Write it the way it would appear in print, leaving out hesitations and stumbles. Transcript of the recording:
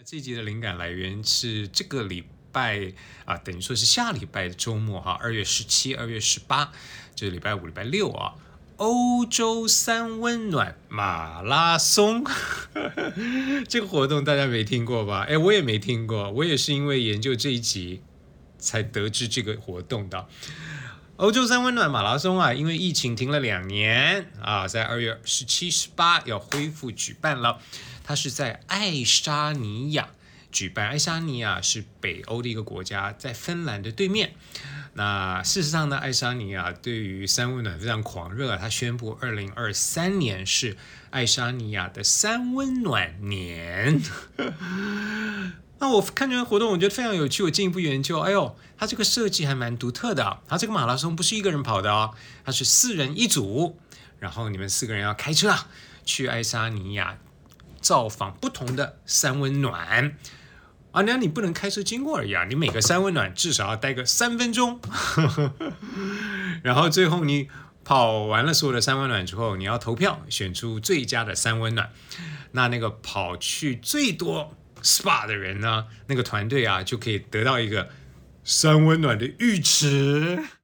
这一集的灵感来源是这个礼拜啊，等于说是下礼拜的周末哈，2月17、2月18，就是礼拜五、礼拜六啊，欧洲三温暖马拉松这个活动大家没听过吧？我也没听过，我也是因为研究这一集才得知这个活动的。欧洲三温暖马拉松啊，因为疫情停了2年啊，在2月17、18要恢复举办了。它是在爱沙尼亚举办，爱沙尼亚是北欧的一个国家，在芬兰的对面。那事实上呢，爱沙尼亚对于三温暖非常狂热啊，他宣布2023年是爱沙尼亚的三温暖年。那我看这个活动，我觉得非常有趣，我进一步研究，它这个设计还蛮独特的啊。它这个马拉松不是一个人跑的哦，它是4人一组，然后你们4个人要开车去爱沙尼亚造访不同的三温暖啊，那你不能开车经过而已啊，你每个三温暖至少要待个3分钟，然后最后你跑完了所有的三温暖之后，你要投票选出最佳的三温暖。那个跑去最多 SPA 的人呢，那个团队啊就可以得到一个三温暖的浴池。